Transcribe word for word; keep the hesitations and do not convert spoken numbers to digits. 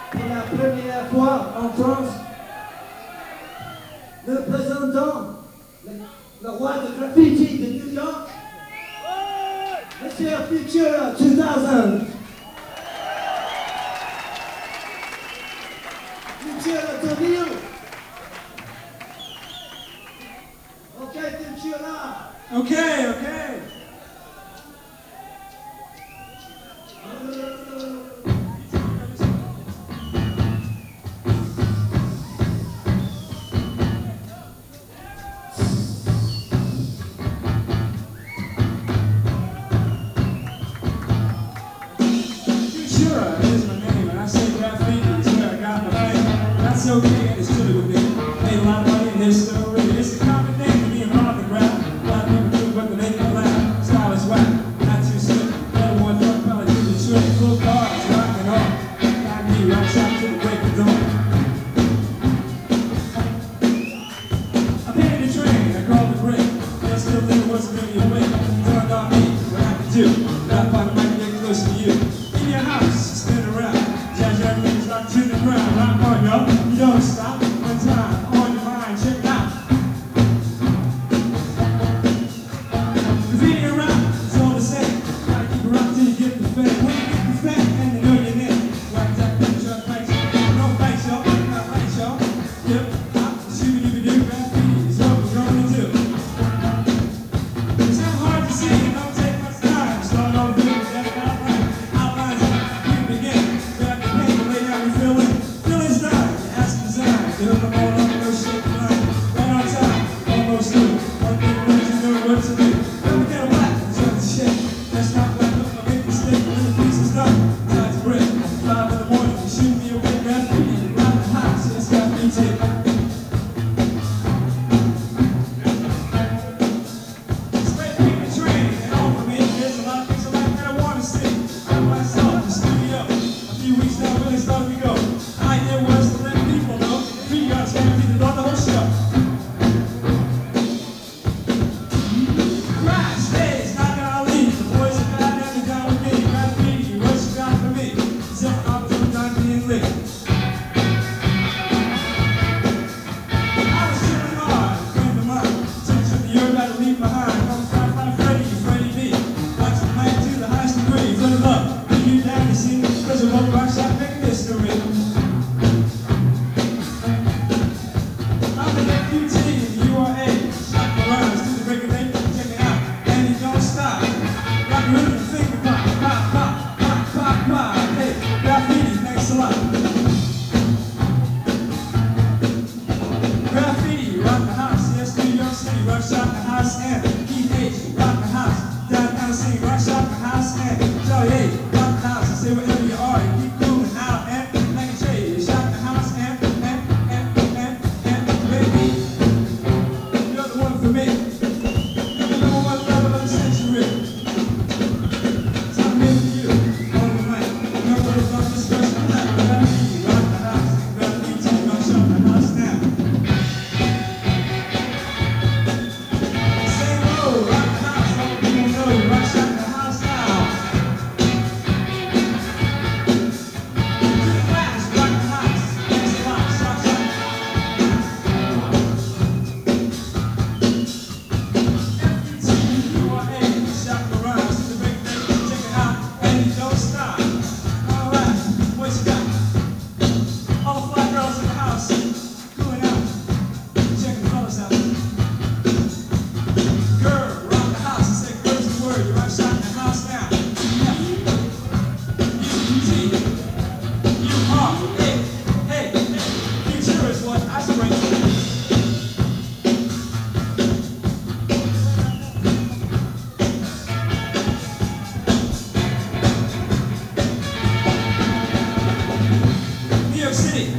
Pour la première fois en France, nous présentons le, le roi de graffiti de New York, Monsieur Futura two thousand. Futura to you. Okay, Futura. Okay, okay. Futura is my name, and I say graffiti is where I got my fame. That's okay, and it's true with me. Made a lot of money in this story. It's a common name to me and Marvin Graf. A lot of people do, but they make me laugh. Style is whack, not too slick. Everyone thought probably do the trick. Full cars, rockin' off. Like me, rock shop to the break of dawn. I painted a train, I crawled the brick. But I still think it wasn't really awake. Turned on me, what I could do. Rap on the mic, get close to you. In your house, spin around. Jazz everything's locked to the ground. Rock on, yo. You don't stop. One time, on your mind, check it out. Graffiti around, it's all the same. Gotta keep it rock till you get the fame. When you get the fame, and you know your name. Like that, picture, fights. No fights, yo. Not fights, yo. Yep, hop, shooby dooby doo. Graffiti is what we're gonna do. It's not hard to see, it don't take much time. Start over with that outline. Outlines it, we begin. Grab the paper, lay down your feeling. Feeling style, ask design. You hook them all up, no shake the line. Right on time, almost through. One thing that you know what to do. Never get a black, jump to shake. Let's not black up, I'll make a mistake. When the piece is done, time to break. Five in the morning, you shoot me away, graffiti. Round the house, it's graffiti. Straight paint the train, and over me, there's a lot of things I like that I want to see. I myself, the studio. A few weeks now, really started to go. The idea was to let people know three yards guaranteed to run the whole show. Crash days, not gonna leave. The boys are bad and they're down with me. Graffiti, what you got for me? Except for opportunity not being lit. I was chilling hard, a friend of mine. Took to the earth, had to leave behind. I'm trying to find Freddie, Freddie B. Watch the man to the highest degree. For the love, when you down to see, cause of what rock shop make history. I'm the F U T and U R A. Shop around, to the break of day, check it out. And it don't stop. Rock the rhythm, finger pop, pop, pop, pop, pop, pop. Hey, graffiti, thanks a lot. Graffiti, rock the house, yes, New York City, rock shop the house and Keith H, rock the house, downtown city, rock shop the house and Charlie A, rock the house, and say wherever you are, you keep moving out and like a trade, shop the house and, and, and, and, and, baby, you're the one for me, you're the number one lover of the century, so I'm here for you, on the mic, remember the love discussion, graffiti, rock the house, graffiti, rock shop the house now. Same road, rock the house, all the people know, rock shop the house now. To the class, rock the house, next block, shop, shop. F U T, U R A, shop around, to the break of day, check it out, and you don't stop. Alright, what you got? All the fly girls in the house, cooling out, checking the fellas out. Girl, rock the house, I said girl's the word, you rock shop in the house now. F U T, U R A, hey, hey, future is what I spring. New York City,